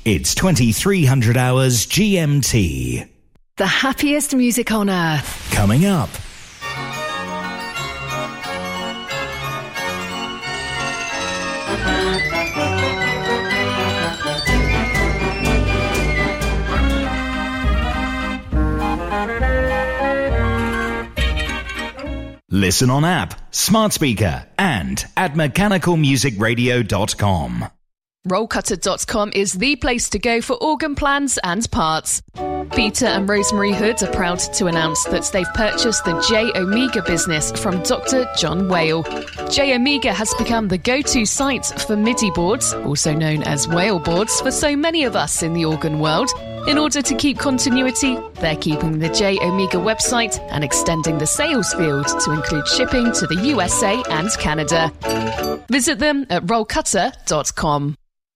It's 2300 hours GMT. The happiest music on earth. Coming up. Listen on app, smart speaker, and at mechanicalmusicradio.com. Rollcutter.com is the place to go for organ plans and parts. Peter and Rosemary Hood are proud to announce that they've purchased the J Omega business from Dr. John Whale. J Omega has become the go-to site for MIDI boards, also known as Whale boards, for so many of us in the organ world. In order to keep continuity, they're keeping the J Omega website and extending the sales field to include shipping to the USA and Canada. Visit them at rollcutter.com.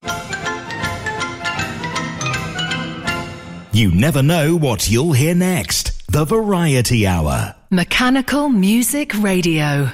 You never know what you'll hear next. The Variety Hour. Mechanical Music Radio.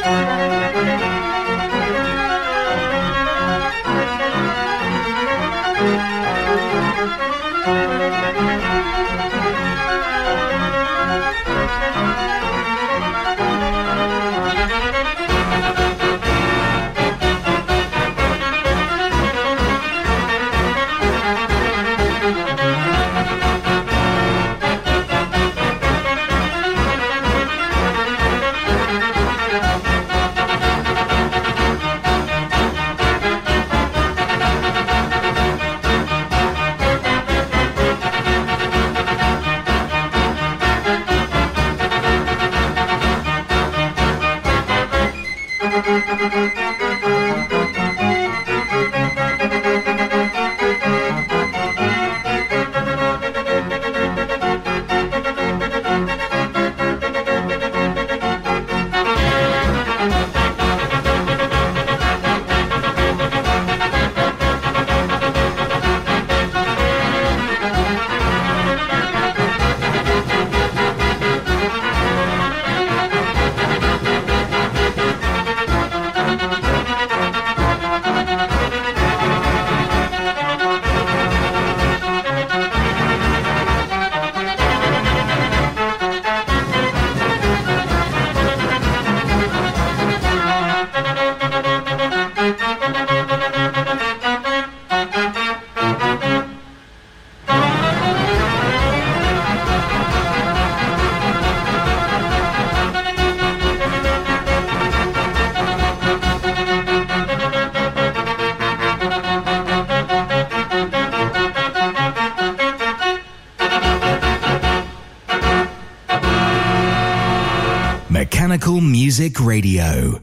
Mechanical Music Radio.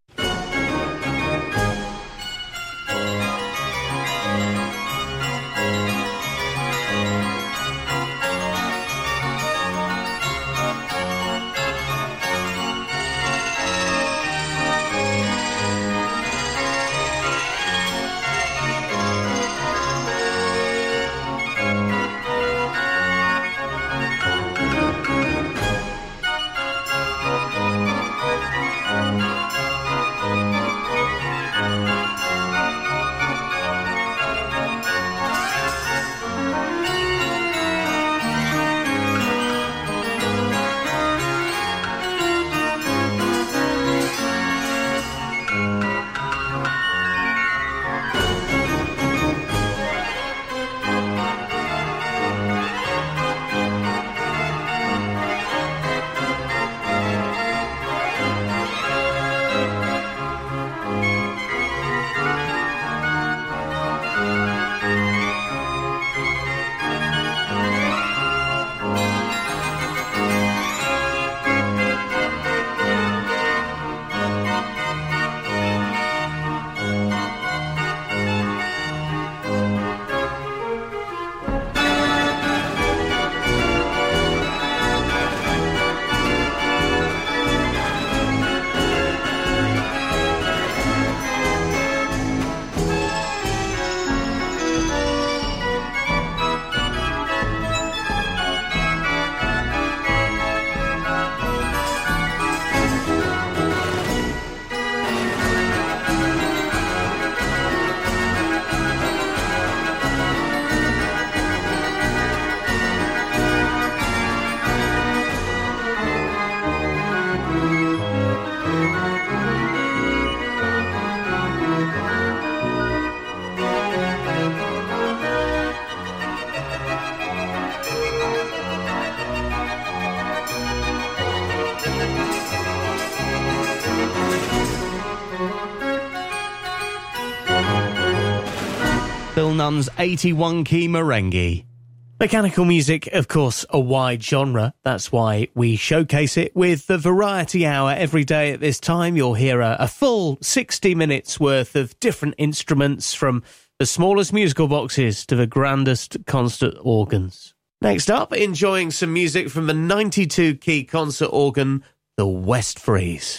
Bill Nunn's 81-key merengue. Mechanical music, of course, a wide genre. That's why we showcase it with the Variety Hour every day at this time. You'll hear a full 60 minutes worth of different instruments, from the smallest musical boxes to the grandest concert organs. Next up, enjoying some music from the 92-key concert organ, the Westfries.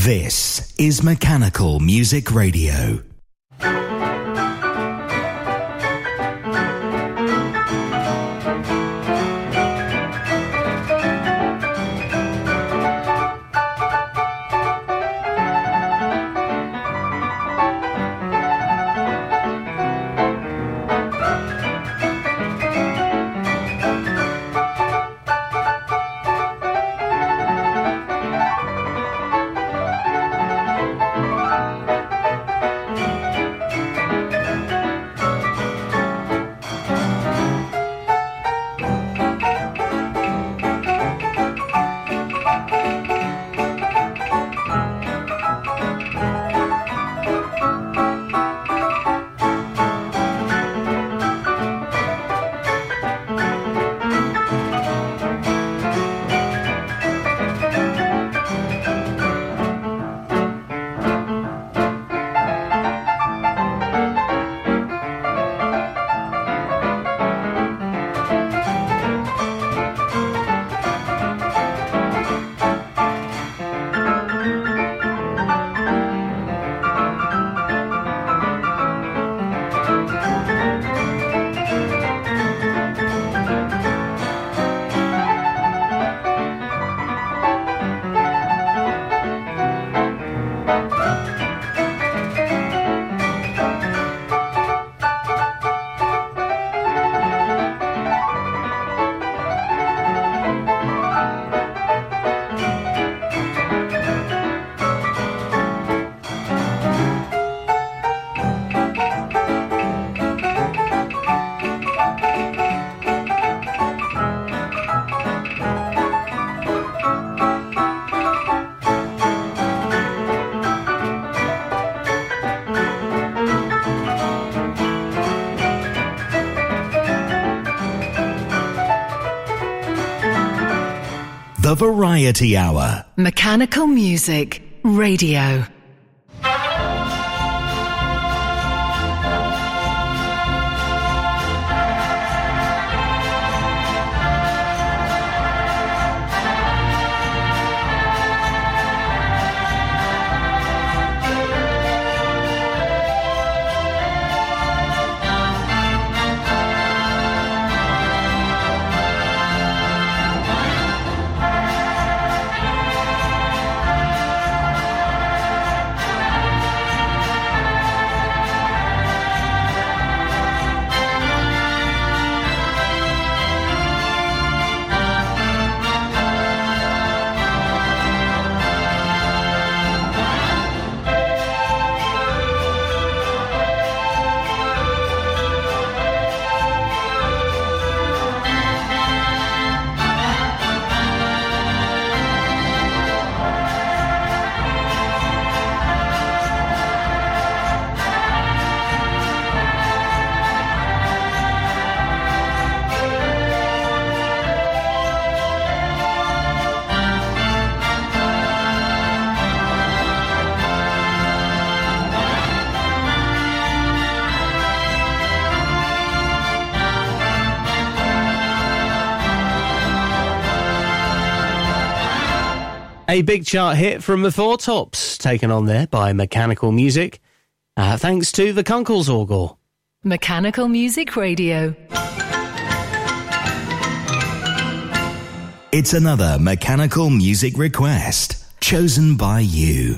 This is Mechanical Music Radio. The Variety Hour. Mechanical Music Radio. A big chart hit from the Four Tops, taken on there by Mechanical Music, thanks to the Kunkelsorgel. Mechanical Music Radio. It's another Mechanical Music request, chosen by you.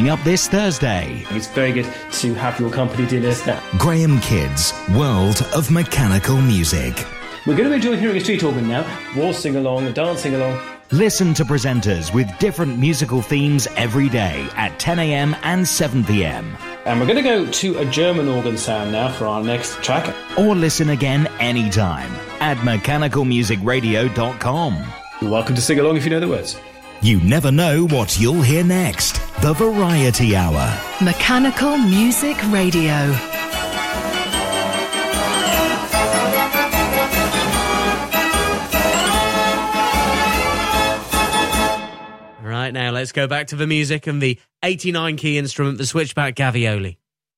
coming up this Thursday. It's very good to have your company do this now. Graham Kidd's World of Mechanical Music. We're going to enjoy hearing a street organ now. Waltzing along, dancing along. Listen to presenters with different musical themes every day at 10 a.m. and 7 p.m. And we're going to go to a German organ sound now for our next track. Or listen again anytime at mechanicalmusicradio.com. You're welcome to sing along if you know the words. You never know what you'll hear next. The Variety Hour. Mechanical Music Radio. Right, now let's go back to the music and the 89 key instrument, the switchback Gavioli.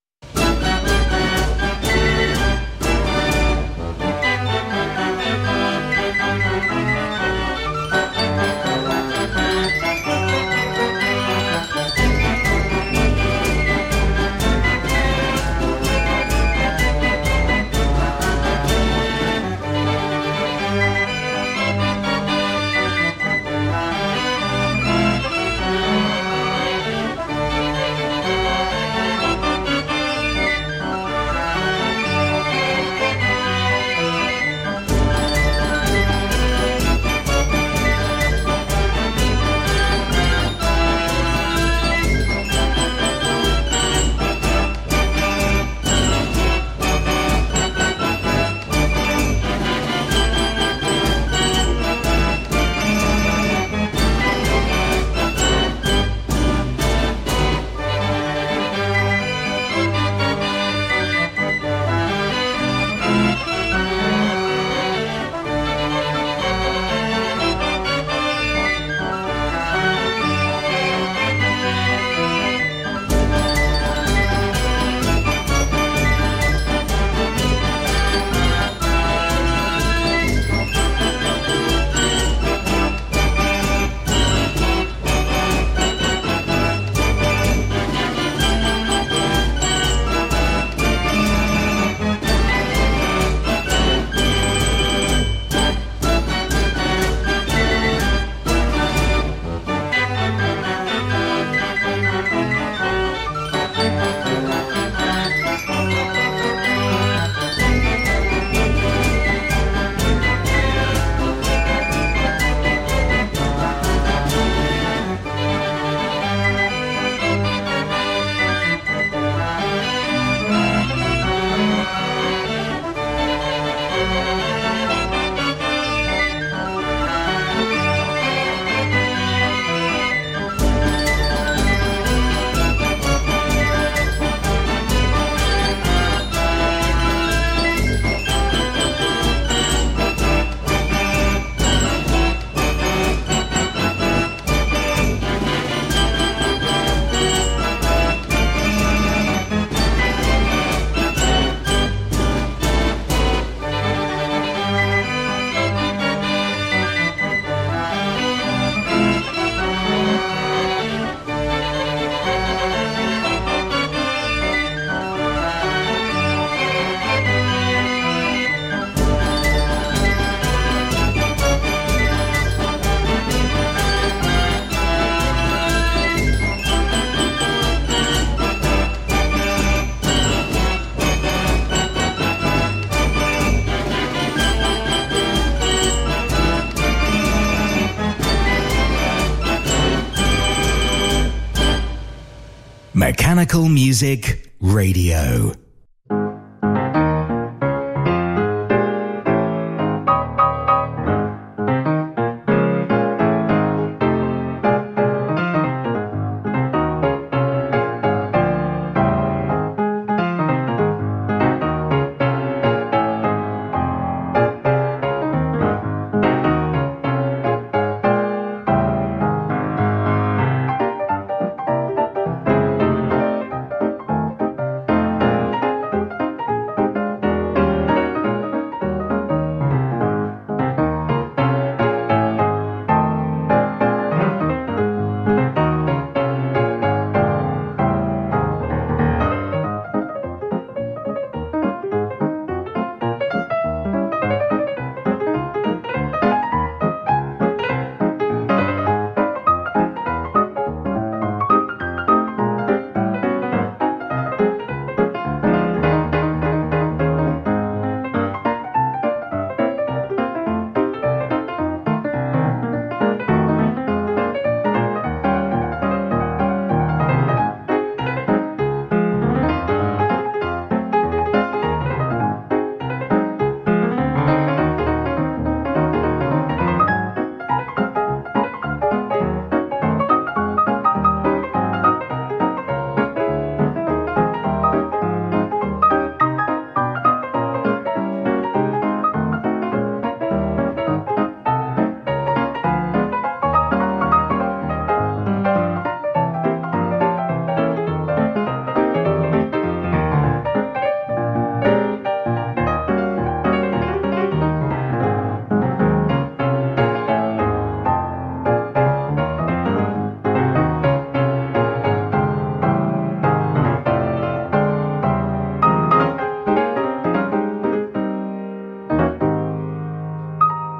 Mechanical Music Radio.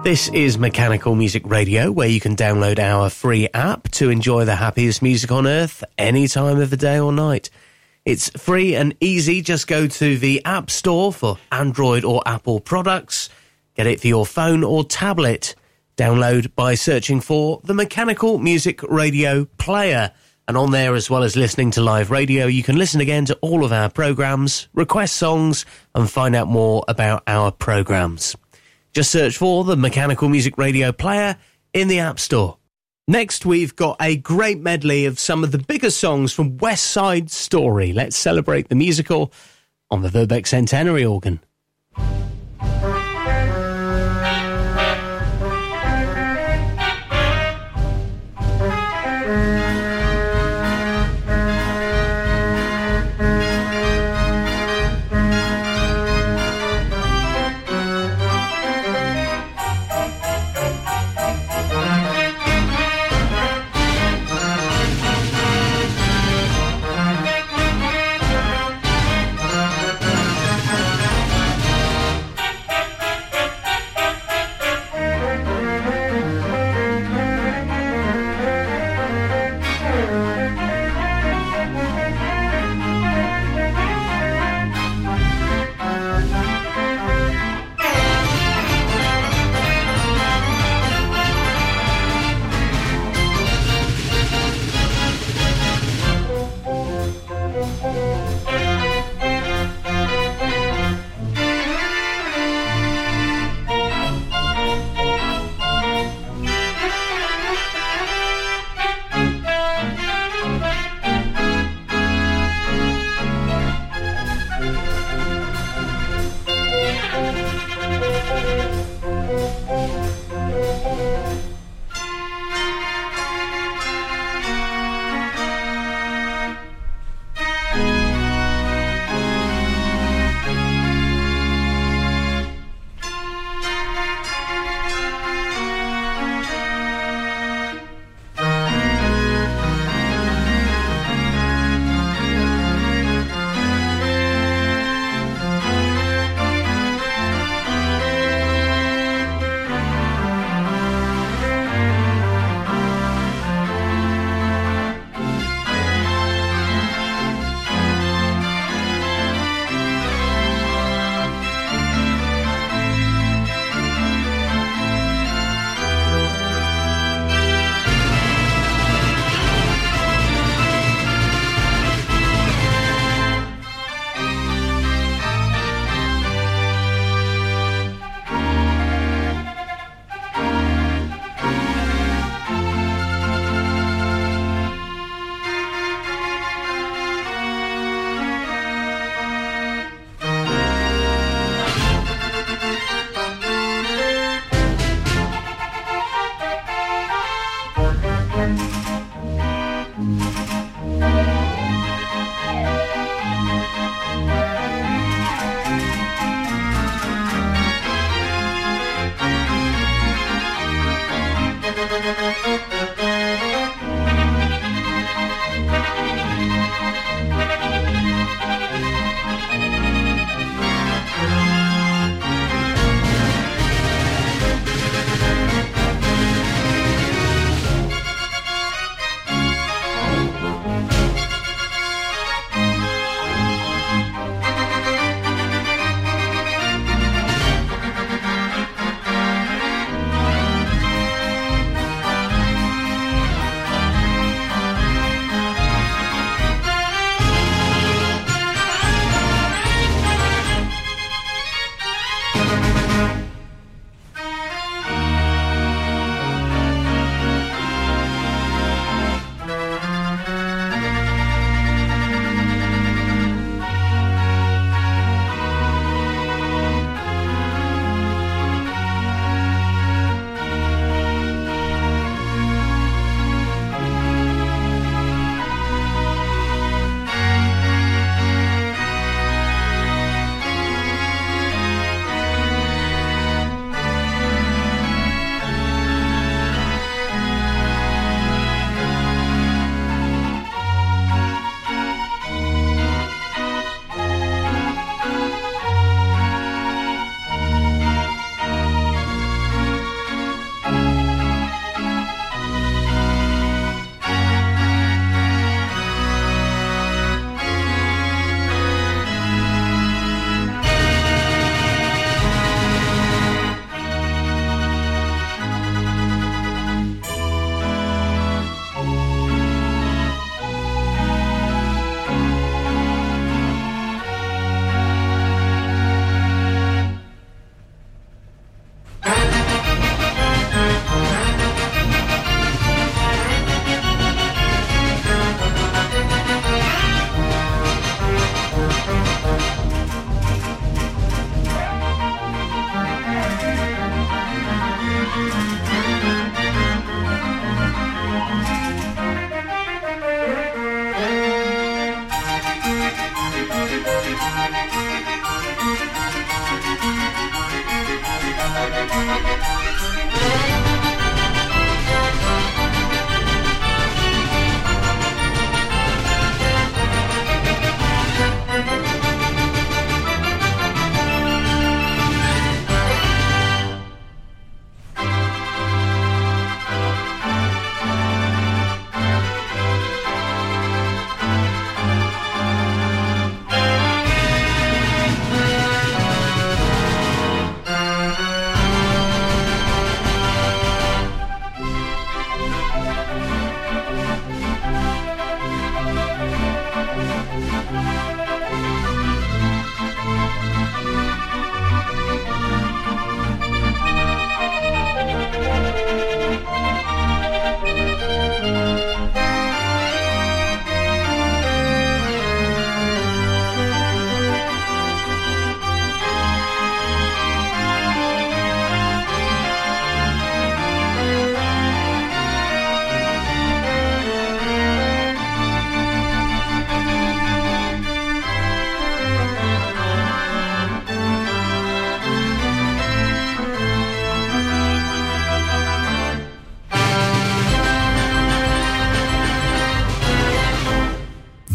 This is Mechanical Music Radio, where you can download our free app to enjoy the happiest music on earth any time of the day or night. It's free and easy. Just go to the App Store for Android or Apple products. Get it for your phone or tablet. Download by searching for the Mechanical Music Radio player. And on there, as well as listening to live radio, you can listen again to all of our programmes, request songs, and find out more about our programmes. Just search for the Mechanical Music Radio player in the App Store. Next, we've got a great medley of some of the biggest songs from West Side Story. Let's celebrate the musical on the Verbeeck Centenary organ.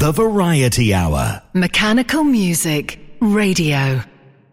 The Variety Hour. Mechanical Music Radio.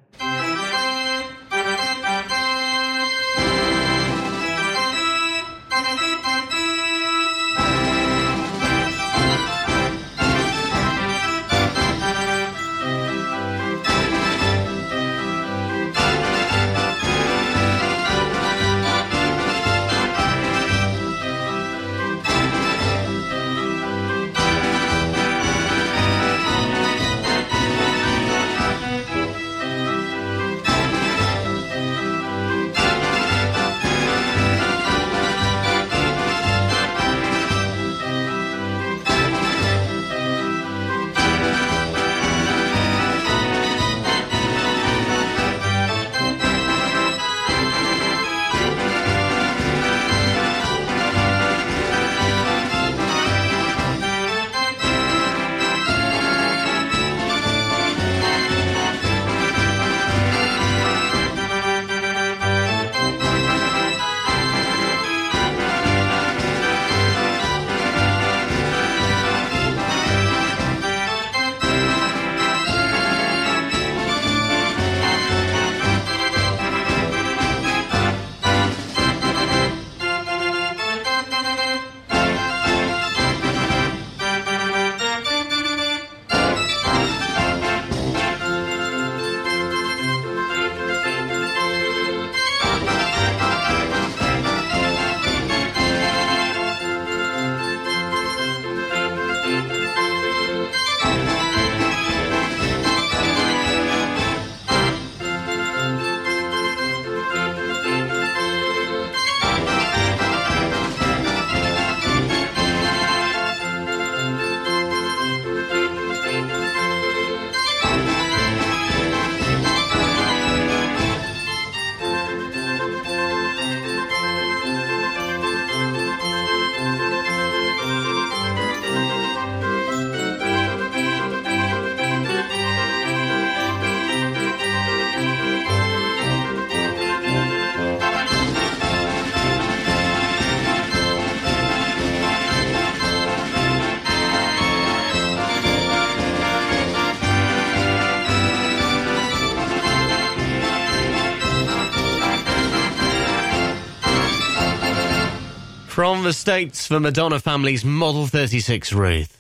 From the States for Madonna Family's Model 36 Ruth.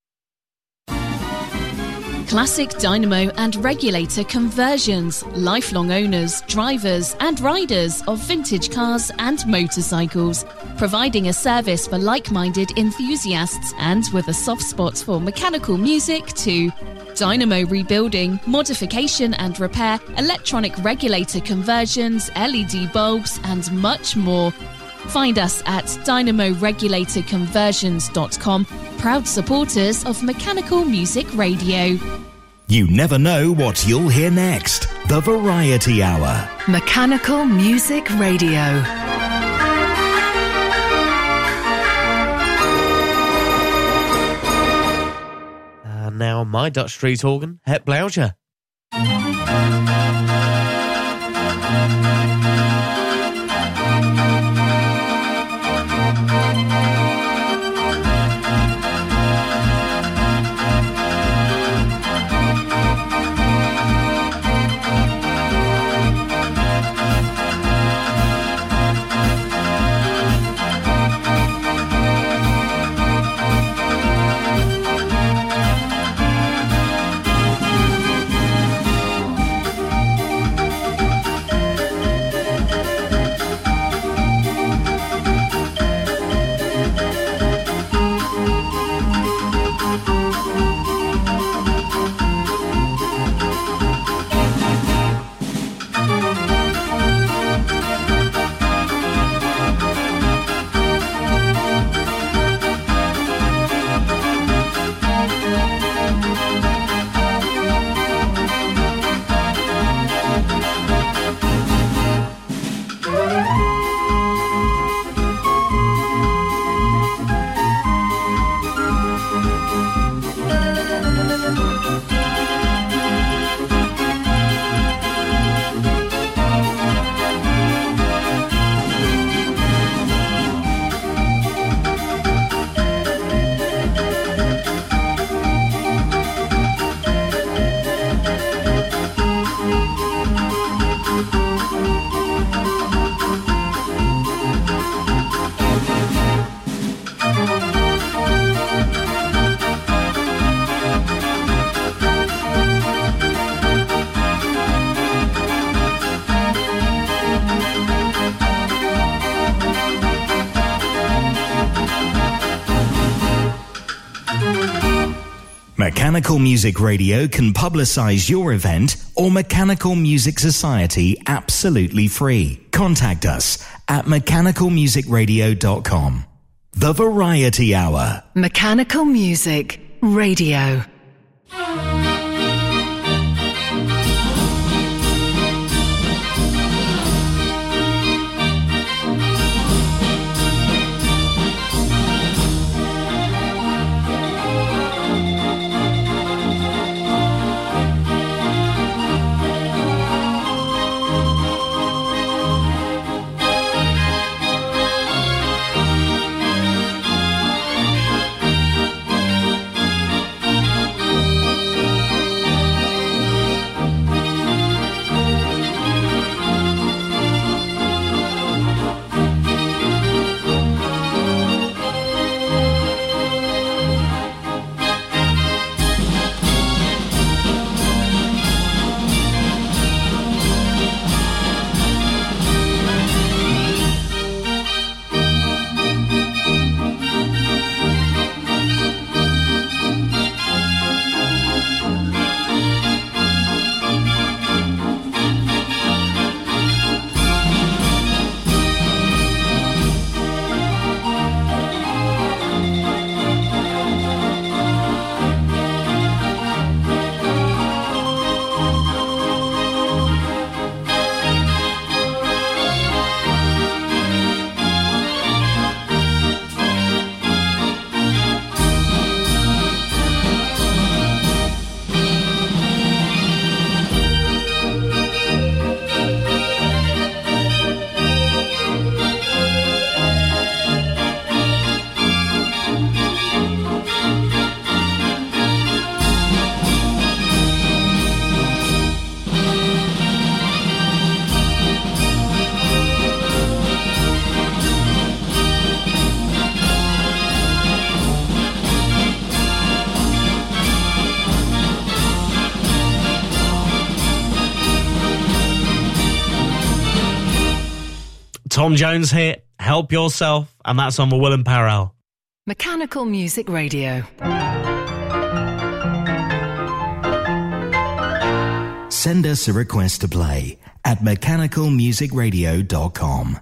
Classic dynamo and regulator conversions, lifelong owners, drivers and riders of vintage cars and motorcycles, providing a service for like-minded enthusiasts and with a soft spot for mechanical music too. Dynamo rebuilding, modification and repair, electronic regulator conversions, LED bulbs and much more. Find us at dynamoregulatorconversions.com, proud supporters of Mechanical Music Radio. You never know what you'll hear next. The Variety Hour. Mechanical Music Radio. And now my Dutch street organ, Het Blauwtje. Mechanical Music Radio can publicise your event or Mechanical Music Society absolutely free. Contact us at mechanicalmusicradio.com. The Variety Hour. Mechanical Music Radio. Tom Jones here, Help Yourself, and that's on the Willem Parrell. Mechanical Music Radio. Send us a request to play at mechanicalmusicradio.com.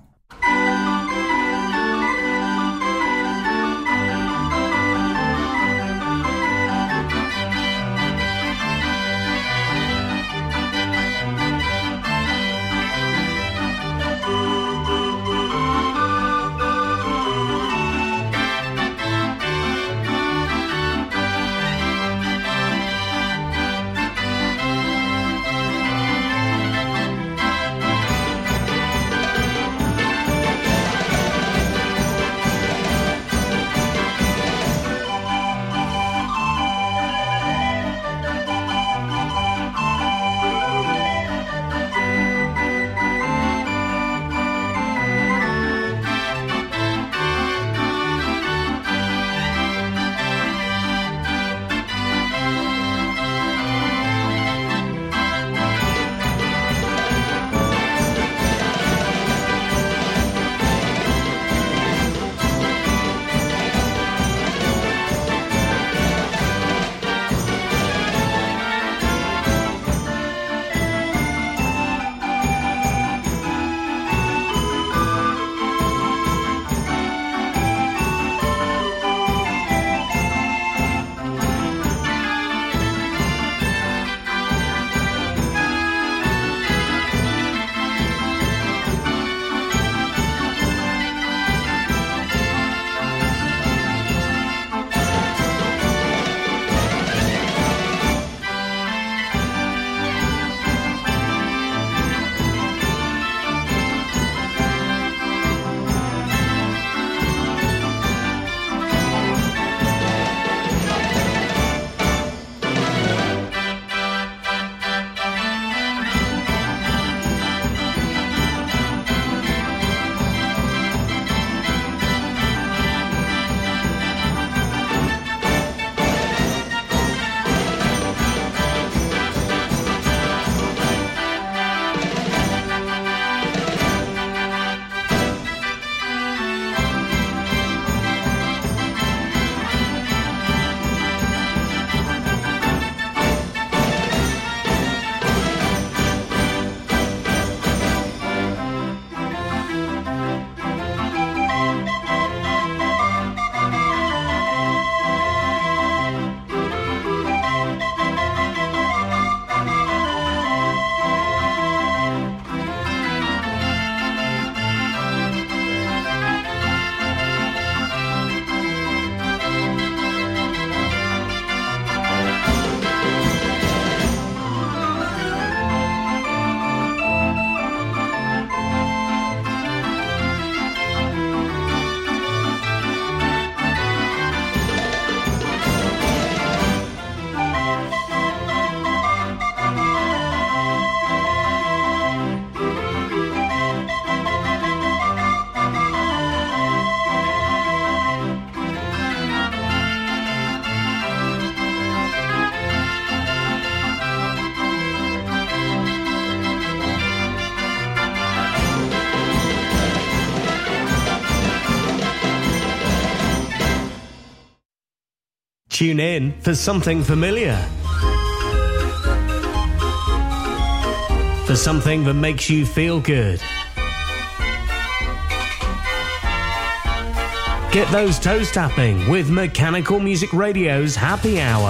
Tune in for something familiar. For something that makes you feel good. Get those toes tapping with Mechanical Music Radio's Happy Hour.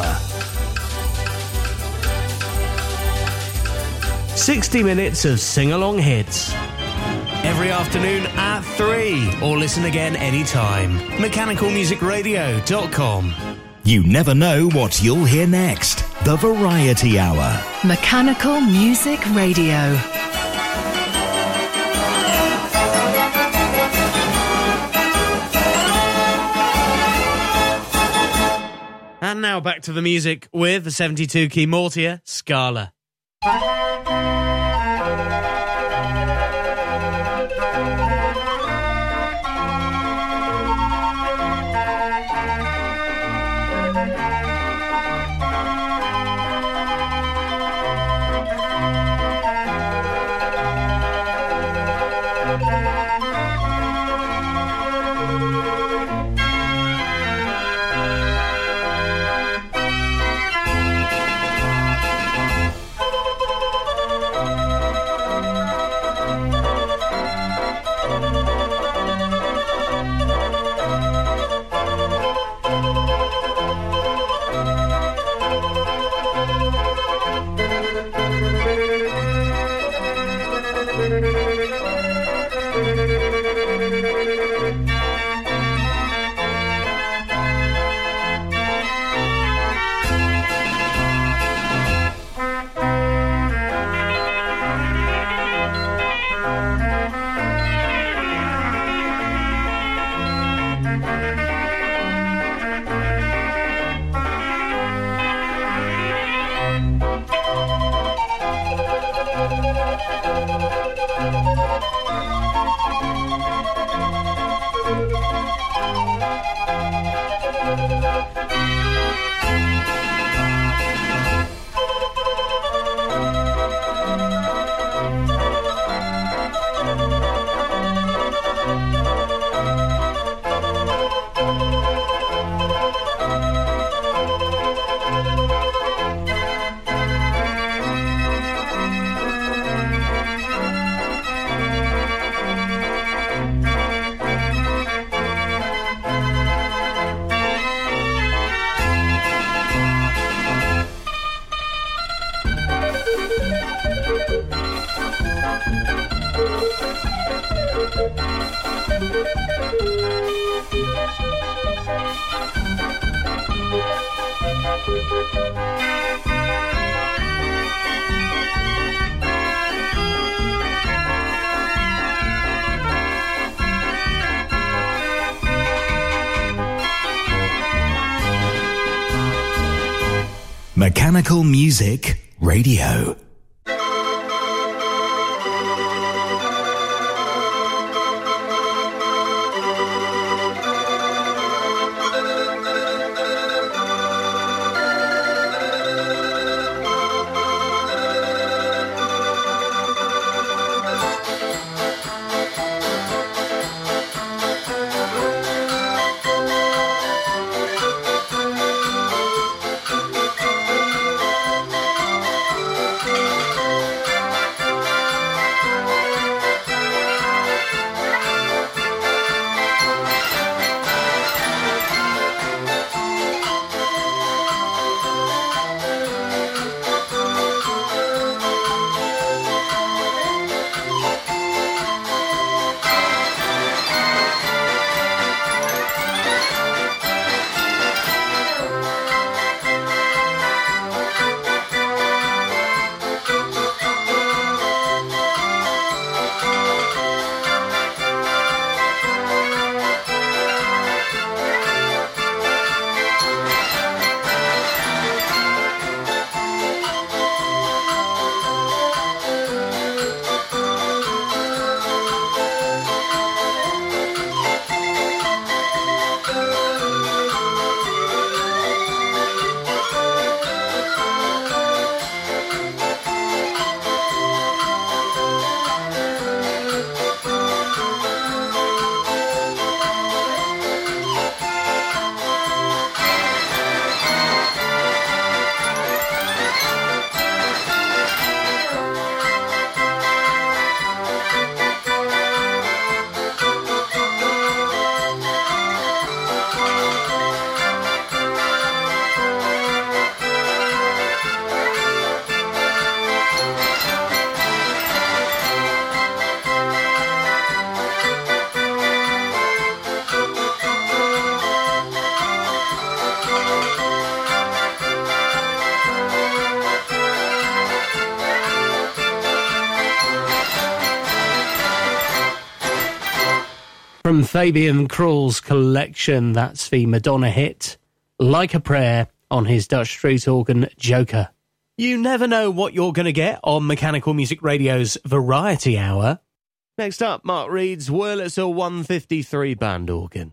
60 minutes of sing-along hits. Every afternoon at 3, or listen again anytime. MechanicalMusicRadio.com. You never know what you'll hear next. The Variety Hour. Mechanical Music Radio. And now back to the music with the 72-key Mortier Scala. Mechanical Music Radio. From Fabian Kral's collection, that's the Madonna hit, Like a Prayer, on his Dutch street organ, Joker. You never know what you're going to get on Mechanical Music Radio's Variety Hour. Next up, Mark Reed's Wurlitzer 153 band organ.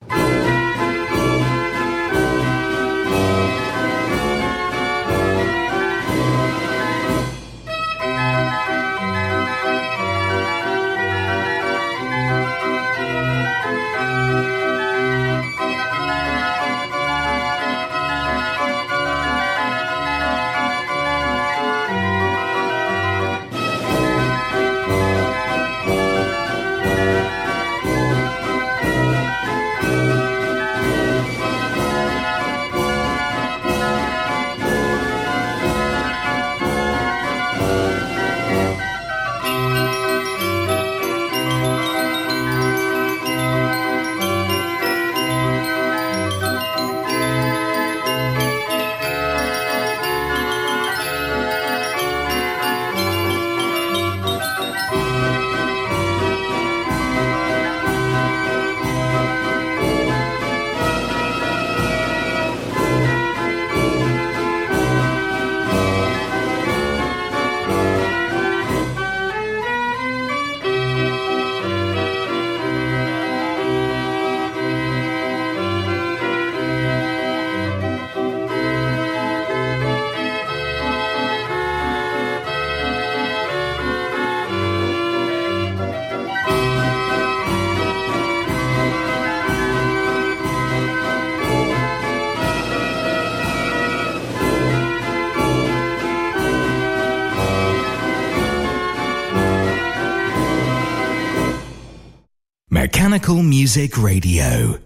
Mechanical Music Radio.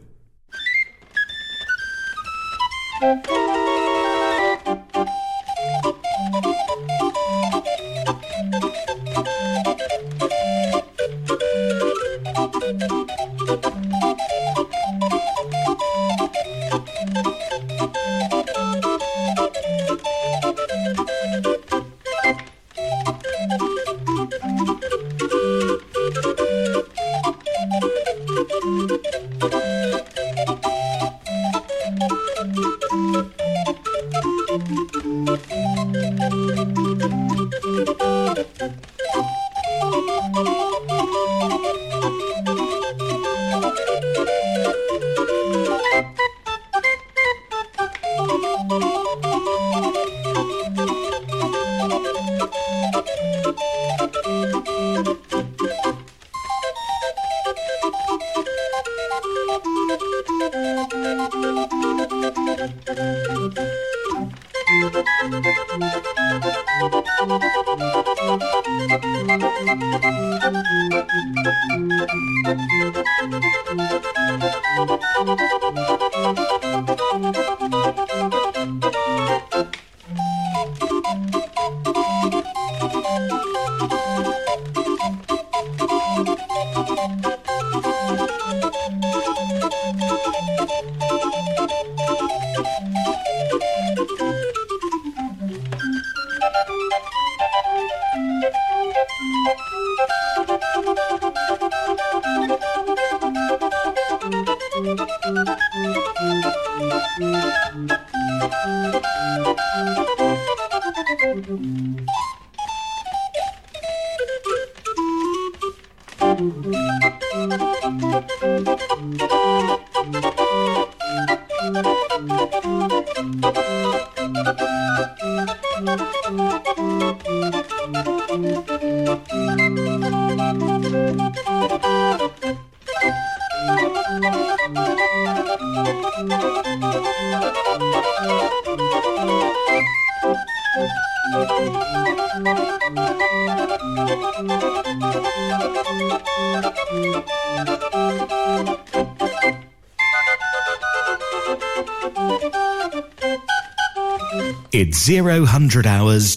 It's 0000 hours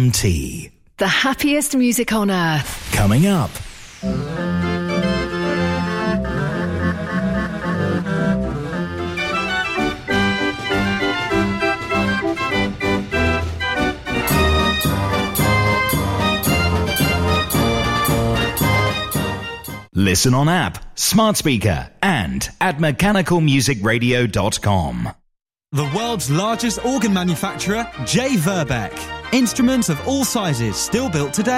GMT. The happiest music on earth. Coming up. Listen on app, smart speaker, and at mechanicalmusicradio.com. The world's largest organ manufacturer, J. Verbeck. Instruments of all sizes, still built today.